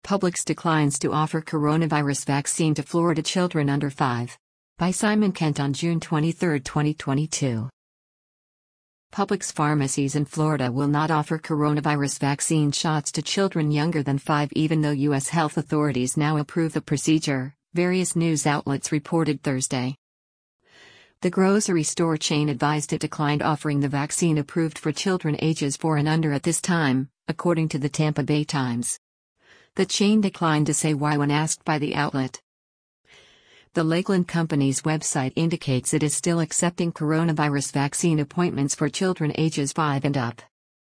Publix declines to offer coronavirus vaccine to Florida children under 5. By Simon Kent on June 23, 2022. Publix pharmacies in Florida will not offer coronavirus vaccine shots to children younger than 5 even though U.S. health authorities now approve the procedure, various news outlets reported Thursday. The grocery store chain advised it declined offering the vaccine approved for children ages 4 and under at this time, according to the Tampa Bay Times. The chain declined to say why when asked by the outlet. The Lakeland Company's website indicates it is still accepting coronavirus vaccine appointments for children ages 5 and up.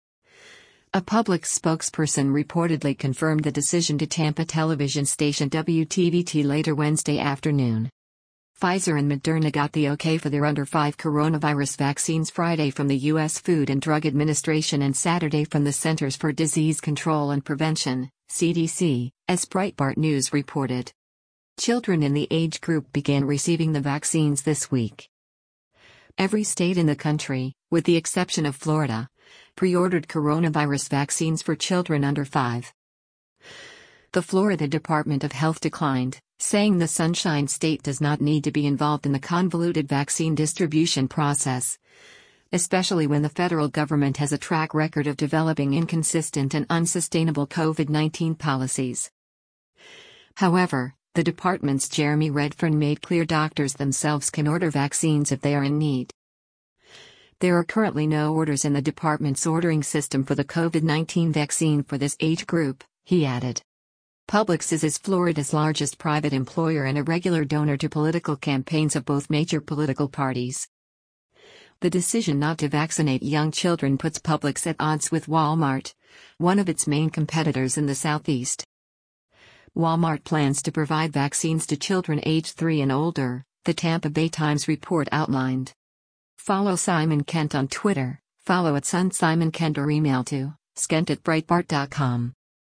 A Publix spokesperson reportedly confirmed the decision to Tampa television station WTVT later Wednesday afternoon. Pfizer and Moderna got the okay for their under 5 coronavirus vaccines Friday from the U.S. Food and Drug Administration and Saturday from the Centers for Disease Control and Prevention, CDC, as Breitbart News reported. Children in the age group began receiving the vaccines this week. Every state in the country, with the exception of Florida, pre-ordered coronavirus vaccines for children under 5. The Florida Department of Health declined, saying the Sunshine State does not need to be involved in the convoluted vaccine distribution process, especially when the federal government has a track record of developing inconsistent and unsustainable COVID-19 policies. However, the department's Jeremy Redfern made clear doctors themselves can order vaccines if they are in need. There are currently no orders in the department's ordering system for the COVID-19 vaccine for this age group, he added. Publix is Florida's largest private employer and a regular donor to political campaigns of both major political parties. The decision not to vaccinate young children puts Publix at odds with Walmart, one of its main competitors in the Southeast. Walmart plans to provide vaccines to children aged 3 and older, the Tampa Bay Times report outlined. Follow Simon Kent on Twitter, follow @SunSimonKent or email to skent@breitbart.com.